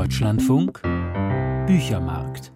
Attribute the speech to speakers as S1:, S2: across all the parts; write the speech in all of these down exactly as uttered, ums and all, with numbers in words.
S1: Deutschlandfunk Büchermarkt.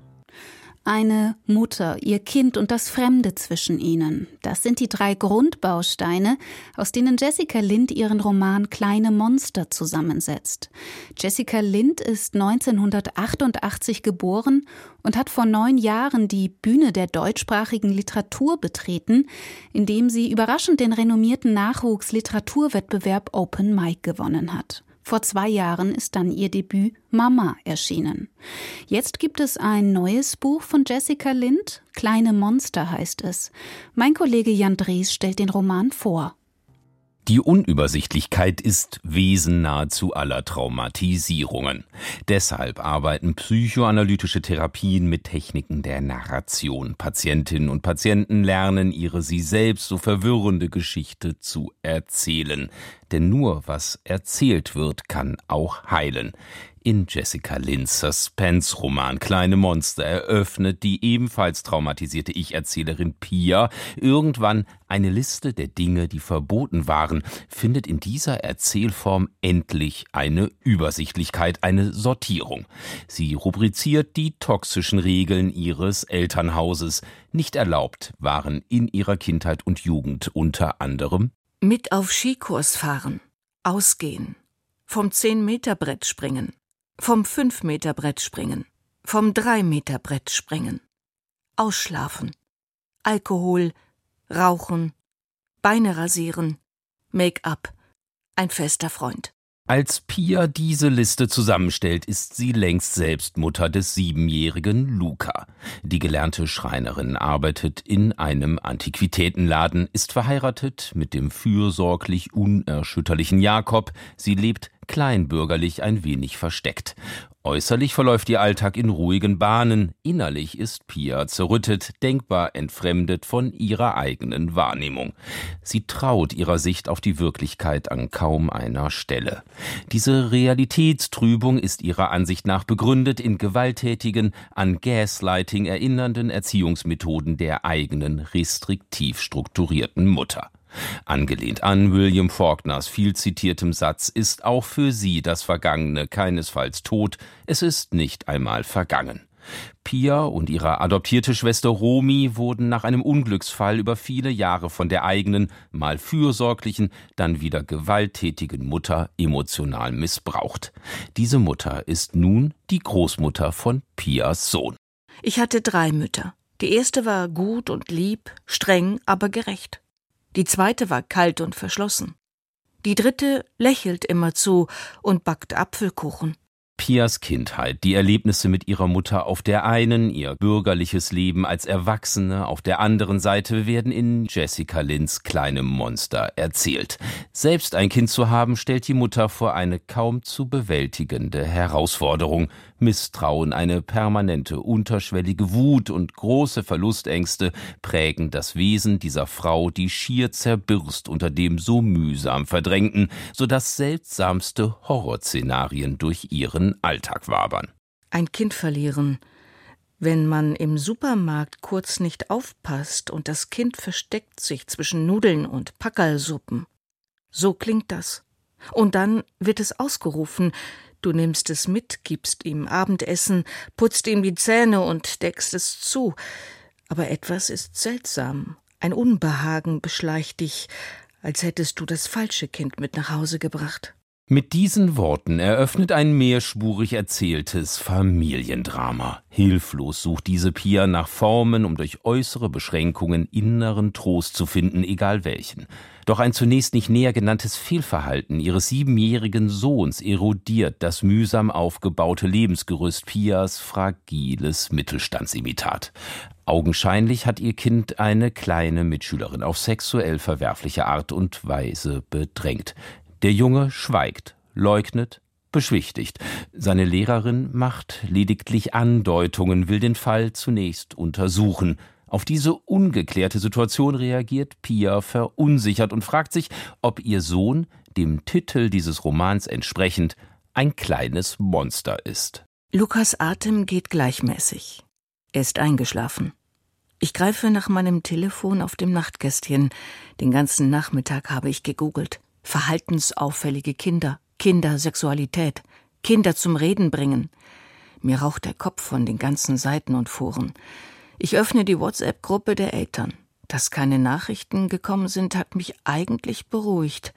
S2: Eine Mutter, ihr Kind und das Fremde zwischen ihnen. Das sind die drei Grundbausteine, aus denen Jessica Lind ihren Roman Kleine Monster zusammensetzt. Jessica Lind ist neunzehnhundertachtundachtzig geboren und hat vor neun Jahren die Bühne der deutschsprachigen Literatur betreten, indem sie überraschend den renommierten Nachwuchsliteraturwettbewerb Open Mic gewonnen hat. Vor zwei Jahren ist dann ihr Debüt Mama erschienen. Jetzt gibt es ein neues Buch von Jessica Lind. Kleine Monster heißt es. Mein Kollege Jan Drees stellt den Roman vor.
S3: Die Unübersichtlichkeit ist Wesen nahezu aller Traumatisierungen. Deshalb arbeiten psychoanalytische Therapien mit Techniken der Narration. Patientinnen und Patienten lernen, ihre sie selbst so verwirrende Geschichte zu erzählen. Denn nur was erzählt wird, kann auch heilen. In Jessica Linds Suspense-Roman Kleine Monster eröffnet die ebenfalls traumatisierte Ich-Erzählerin Pia irgendwann eine Liste der Dinge, die verboten waren, findet in dieser Erzählform endlich eine Übersichtlichkeit, eine Sortierung. Sie rubriziert die toxischen Regeln ihres Elternhauses. Nicht erlaubt waren in ihrer Kindheit und Jugend unter anderem
S4: mit auf Skikurs fahren, ausgehen, vom zehn-Meter-Brett springen, vom fünf-Meter-Brett springen, vom drei-Meter-Brett springen, ausschlafen, Alkohol, Rauchen, Beine rasieren, Make-up, ein fester Freund.
S3: Als Pia diese Liste zusammenstellt, ist sie längst selbst Mutter des siebenjährigen Luca. Die gelernte Schreinerin arbeitet in einem Antiquitätenladen, ist verheiratet mit dem fürsorglich unerschütterlichen Jakob. Sie lebt kleinbürgerlich, ein wenig versteckt. Äußerlich verläuft ihr Alltag in ruhigen Bahnen. Innerlich ist Pia zerrüttet, denkbar entfremdet von ihrer eigenen Wahrnehmung. Sie traut ihrer Sicht auf die Wirklichkeit an kaum einer Stelle. Diese Realitätstrübung ist ihrer Ansicht nach begründet in gewalttätigen, an Gaslighting erinnernden Erziehungsmethoden der eigenen, restriktiv strukturierten Mutter. Angelehnt an William Faulkners viel zitiertem Satz ist auch für sie das Vergangene keinesfalls tot, es ist nicht einmal vergangen. Pia und ihre adoptierte Schwester Romy wurden nach einem Unglücksfall über viele Jahre von der eigenen, mal fürsorglichen, dann wieder gewalttätigen Mutter emotional missbraucht. Diese Mutter ist nun die Großmutter von Pias Sohn.
S4: Ich hatte drei Mütter. Die erste war gut und lieb, streng, aber gerecht. Die zweite war kalt und verschlossen. Die dritte lächelt immerzu und backt Apfelkuchen.
S3: Pias Kindheit, die Erlebnisse mit ihrer Mutter auf der einen, ihr bürgerliches Leben als Erwachsene auf der anderen Seite werden in Jessica Linds Kleine Monster erzählt. Selbst ein Kind zu haben, stellt die Mutter vor eine kaum zu bewältigende Herausforderung. Misstrauen, eine permanente, unterschwellige Wut und große Verlustängste prägen das Wesen dieser Frau, die schier zerbirst unter dem so mühsam Verdrängten, sodass seltsamste Horrorszenarien durch ihren Alltag wabern.
S4: Ein Kind verlieren. Wenn man im Supermarkt kurz nicht aufpasst und das Kind versteckt sich zwischen Nudeln und Packerlsuppen. So klingt das. Und dann wird es ausgerufen. Du nimmst es mit, gibst ihm Abendessen, putzt ihm die Zähne und deckst es zu. Aber etwas ist seltsam. Ein Unbehagen beschleicht dich, als hättest du das falsche Kind mit nach Hause gebracht.
S3: Mit diesen Worten eröffnet ein mehrspurig erzähltes Familiendrama. Hilflos sucht diese Pia nach Formen, um durch äußere Beschränkungen inneren Trost zu finden, egal welchen. Doch ein zunächst nicht näher genanntes Fehlverhalten ihres siebenjährigen Sohns erodiert das mühsam aufgebaute Lebensgerüst Pias fragiles Mittelstandsimitat. Augenscheinlich hat ihr Kind eine kleine Mitschülerin auf sexuell verwerfliche Art und Weise bedrängt. Der Junge schweigt, leugnet, beschwichtigt. Seine Lehrerin macht lediglich Andeutungen, will den Fall zunächst untersuchen. Auf diese ungeklärte Situation reagiert Pia verunsichert und fragt sich, ob ihr Sohn, dem Titel dieses Romans entsprechend, ein kleines Monster ist.
S4: Lukas Atem geht gleichmäßig. Er ist eingeschlafen. Ich greife nach meinem Telefon auf dem Nachtkästchen. Den ganzen Nachmittag habe ich gegoogelt. Verhaltensauffällige Kinder, Kindersexualität, Kinder zum Reden bringen. Mir raucht der Kopf von den ganzen Seiten und Foren. Ich öffne die WhatsApp-Gruppe der Eltern. Dass keine Nachrichten gekommen sind, hat mich eigentlich beruhigt.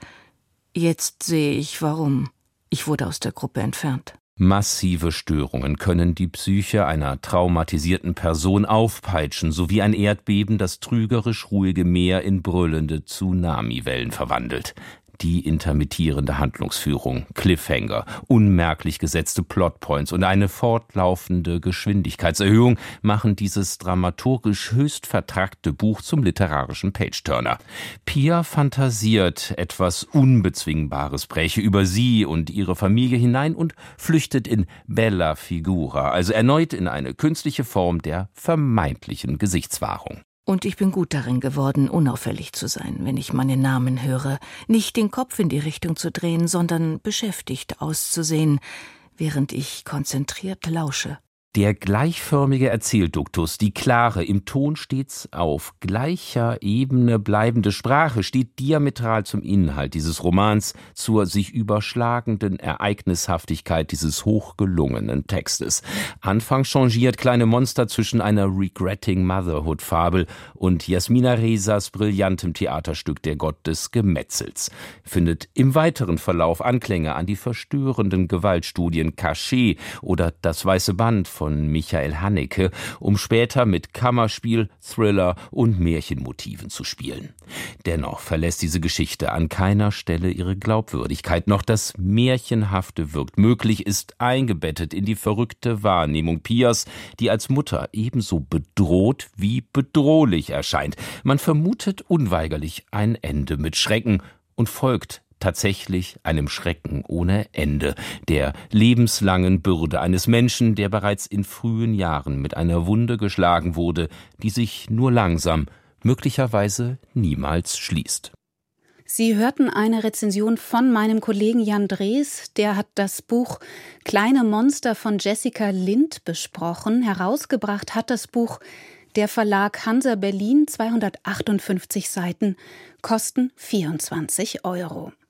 S4: Jetzt sehe ich, warum. Ich wurde aus der Gruppe entfernt.
S3: Massive Störungen können die Psyche einer traumatisierten Person aufpeitschen, sowie ein Erdbeben das trügerisch ruhige Meer in brüllende Tsunamiwellen verwandelt. Die intermittierende Handlungsführung, Cliffhanger, unmerklich gesetzte Plotpoints und eine fortlaufende Geschwindigkeitserhöhung machen dieses dramaturgisch höchst vertrackte Buch zum literarischen Page-Turner. Pia fantasiert etwas Unbezwingbares, bräche über sie und ihre Familie hinein und flüchtet in Bella Figura, also erneut in eine künstliche Form der vermeintlichen Gesichtswahrung.
S4: Und ich bin gut darin geworden, unauffällig zu sein, wenn ich meinen Namen höre, nicht den Kopf in die Richtung zu drehen, sondern beschäftigt auszusehen, während ich konzentriert lausche.
S3: Der gleichförmige Erzählduktus, die klare, im Ton stets auf gleicher Ebene bleibende Sprache steht diametral zum Inhalt dieses Romans, zur sich überschlagenden Ereignishaftigkeit dieses hochgelungenen Textes. Anfangs changiert Kleine Monster zwischen einer Regretting Motherhood-Fabel und Jasmina Rezas brillantem Theaterstück Der Gott des Gemetzels, findet im weiteren Verlauf Anklänge an die verstörenden Gewaltstudien Cachet oder Das Weiße Band von Michael Haneke, um später mit Kammerspiel, Thriller und Märchenmotiven zu spielen. Dennoch verlässt diese Geschichte an keiner Stelle ihre Glaubwürdigkeit, noch das Märchenhafte wirkt möglich, ist eingebettet in die verrückte Wahrnehmung Pias, die als Mutter ebenso bedroht wie bedrohlich erscheint. Man vermutet unweigerlich ein Ende mit Schrecken und folgt tatsächlich einem Schrecken ohne Ende, der lebenslangen Bürde eines Menschen, der bereits in frühen Jahren mit einer Wunde geschlagen wurde, die sich nur langsam, möglicherweise niemals schließt.
S2: Sie hörten eine Rezension von meinem Kollegen Jan Drees. Der hat das Buch Kleine Monster von Jessica Lind besprochen. Herausgebracht hat das Buch der Verlag Hansa Berlin, zweihundertachtundfünfzig Seiten, kosten vierundzwanzig Euro.